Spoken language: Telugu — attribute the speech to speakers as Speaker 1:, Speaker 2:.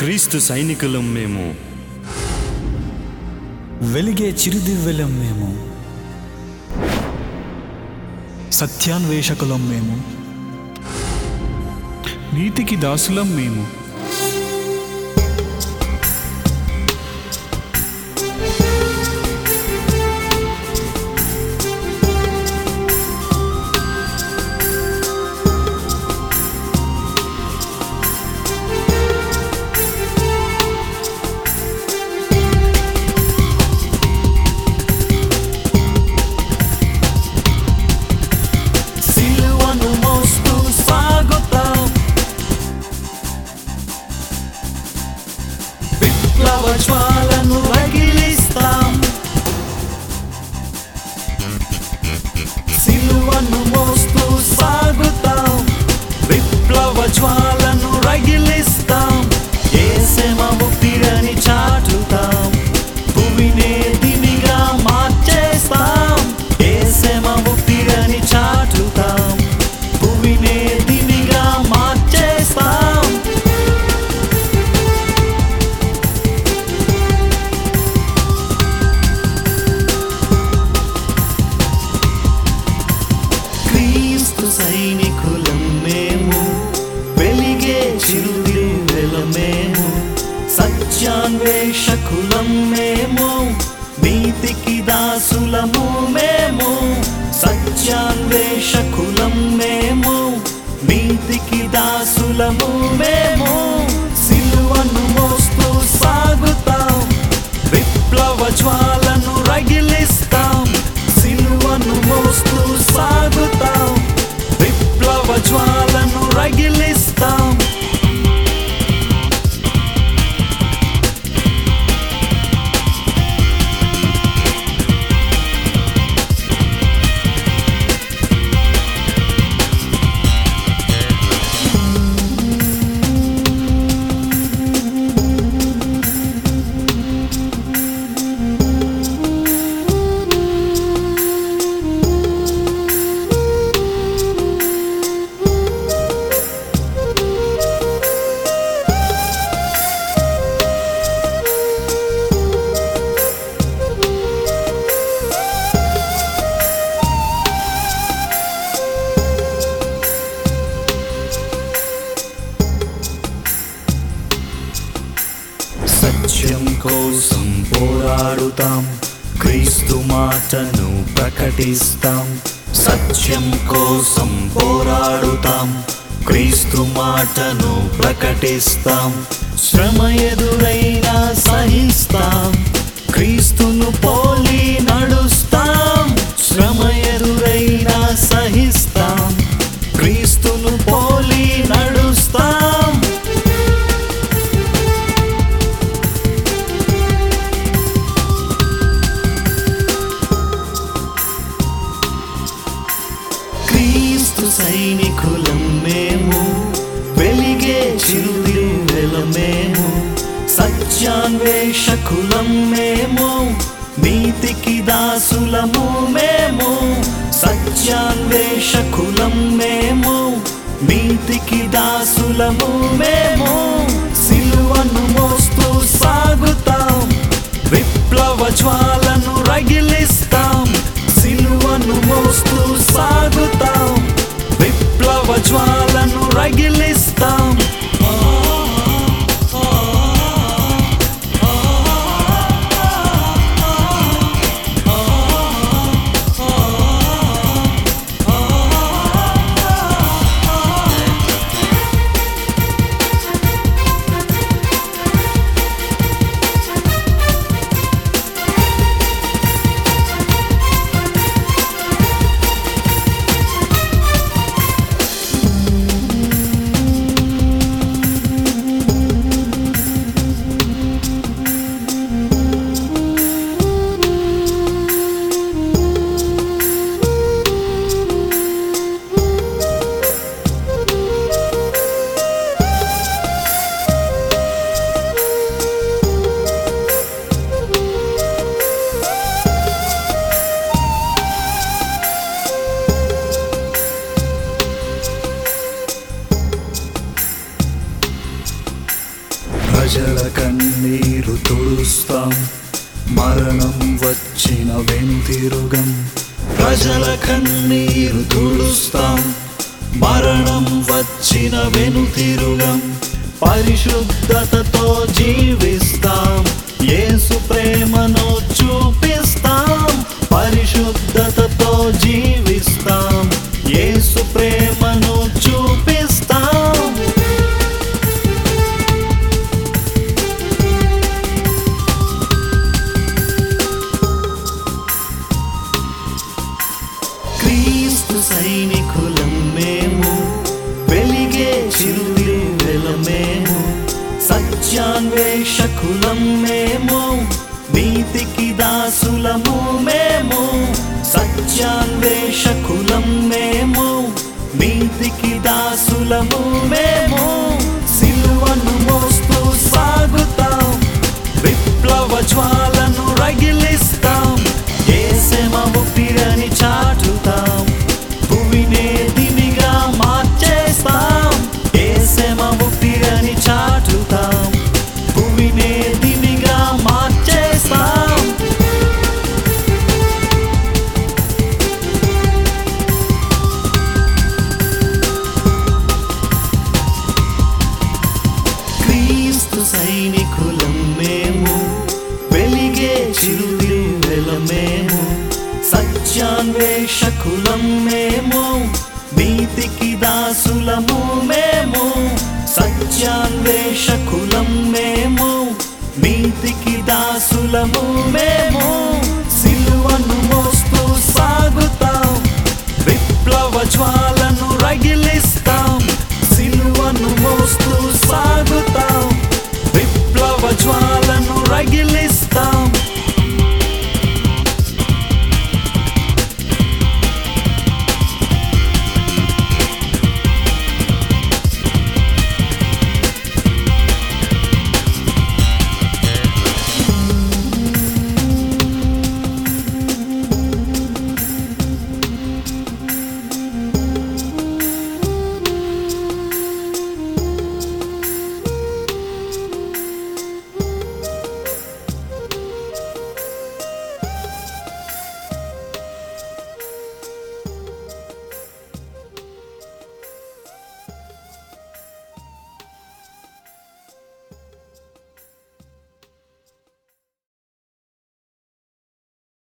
Speaker 1: క్రీస్తు సైనికులం మేము,
Speaker 2: వెలిగే చిరుదివ్వెలం మేము, సత్యాన్వేషకులం మేము, నీతికి దాసులం మేము.
Speaker 3: జ్వాలను రగిలిస్తాం, సిలువను మోస్తూ సాగుతాం, విప్లవ జ్వాలను రగిలిస్తాం, యేసమ ముక్తిని చాటుతాం, భూమినే దివిగా మార్చేస్తాం, యేసమ ముక్తిని చాటుతాం, భూమినే దివిగా మార్చేస్తాం. సైనికులం మేము, వెలిగే చిరుదివ్వెలం మేము, సత్యాన్వేషకులం మేము, నీతికి దాసులము మేము, సత్యాన్వేషకులం మేము, నీతికి దాసులము మేము, సిలువను మోస్తూ సాగుతాం, విప్లవ జ్వాలను రగిలిస్తాం, సిలువను మోస్తూ సాగుతాం, విప్లవ జ్వాలను రగిలిస్తాం. సత్యం కోసం పోరాడుతాం, క్రీస్తు మాటను ప్రకటిస్తాం, సత్యం కోసం పోరాడుతాం, క్రీస్తు మాటను ప్రకటిస్తాం, శ్రమ ఎదురైనా సహిస్తాం, క్రీస్తును పోలి నడుస్తాం, శ్రమ ఎదురైనా సహిస్తాం, క్రీస్తును పోలి నడుస్తాం. సైనికులం మేము, వెలిగే చిరుదివ్వెలం మేము, సత్యాన్వేషకులం మేము, నీతికి దాసులము మేము, సత్యాన్వేషకులం మేము, నీతికి దాసులము మేము, సిలువను మోస్తూ సాగుతాం, విప్లవ జ్వాలను రగిలిస్తాం, సిలువను మోస్తూ సాగుతాం, విప్లవ జ్వాలను రగిలిస్తాం. మరణం వచ్చిన వెనుతిరుగం, ప్రజల కన్నీరు తుడుస్తాం. మరణం వచ్చిన వెనుతిరుగం, పరిశుద్ధతతో జీవిస్తాం. యేసు ప్రేమను చూపిస్తాం, పరిశుద్ధతతో జీవిస్తాం. యేసు ప్రేమను చూపిస్తాం. క్రీస్తు సైనికులం మేము, వెలిగే చిరుదివ్వెలం మేము. సత్యాన్వేషకులం మేము, నీతికి దాసులము మేము. సత్యాన్వేషకులం మేము, నీతికి దాసులము మేము. సిలువను మోస్తూ సాగుతాం, విప్లవ జ్వాలను రగిలిస్తాం. యేసే మా ఊపిరని చాటుతాం, భూమినే దివిగా మార్చేస్తాం. యేసే మా ఊపిరని చాటుతాం, భూమినే దివిగా మార్చేస్తాం. క్రీస్తు సైనికులం మేము, వెలిగే చిరుదివ్వెలం మేము. సత్యాన్వేషకులం మేము, నీతికి దాసులము మేము. సత్యాన్వేషకులం మేము, నీతికి దాసులము మేము.